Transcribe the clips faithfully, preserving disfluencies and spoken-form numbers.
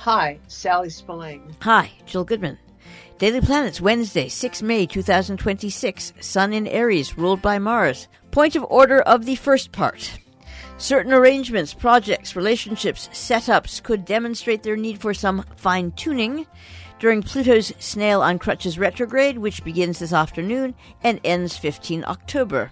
Hi, Sally Spillane. Hi, Jill Goodman. Daily Planets, Wednesday, the sixth of May, twenty twenty-six. Sun in Aries, ruled by Mars. Point of order of the first part. Certain arrangements, projects, relationships, setups could demonstrate their need for some fine-tuning during Pluto's Snail on Crutches retrograde, which begins this afternoon and ends the fifteenth of October.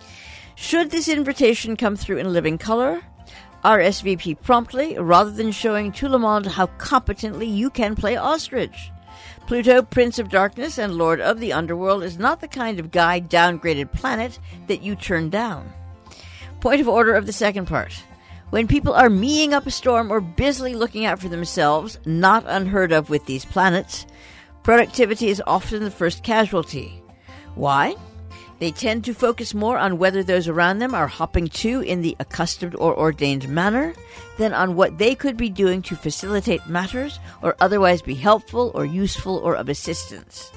Should this invitation come through in living color, R S V P promptly, rather than showing tout le monde how competently you can play ostrich. Pluto, Prince of Darkness and Lord of the Underworld, is not the kind of guy downgraded planet that you turn down. Point of order of the second part. When people are meeing up a storm or busily looking out for themselves, not unheard of with these planets, productivity is often the first casualty. Why? They tend to focus more on whether those around them are hopping to in the accustomed or ordained manner than on what they could be doing to facilitate matters or otherwise be helpful or useful or of assistance.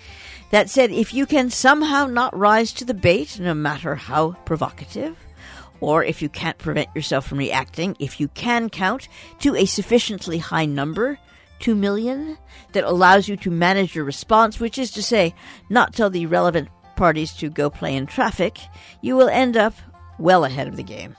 That said, if you can somehow not rise to the bait, no matter how provocative, or if you can't prevent yourself from reacting, if you can count to a sufficiently high number, two million, that allows you to manage your response, which is to say, not tell the relevant parties to go play in traffic, you will end up well ahead of the game.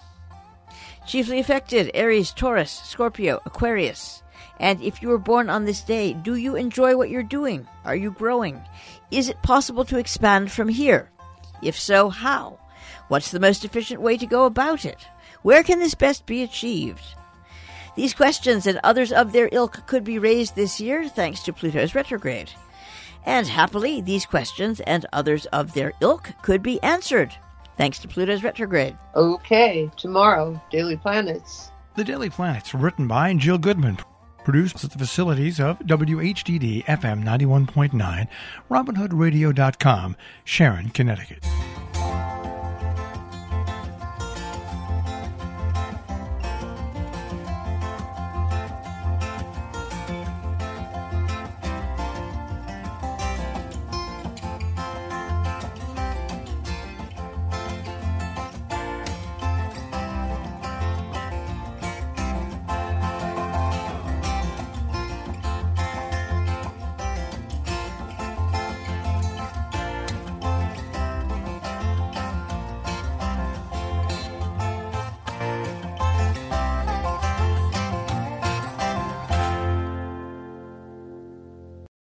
Chiefly affected, Aries, Taurus, Scorpio, Aquarius. And if you were born on this day, do you enjoy what you're doing? Are you growing? Is it possible to expand from here? If so, how? What's the most efficient way to go about it? Where can this best be achieved? These questions and others of their ilk could be raised this year thanks to Pluto's retrograde. And happily, these questions and others of their ilk could be answered thanks to Pluto's retrograde. Okay, tomorrow, Daily Planets. The Daily Planets, written by Jill Goodman. Produced at the facilities of W H D D F M ninety-one point nine, Robin Hood Radio dot com, Sharon, Connecticut.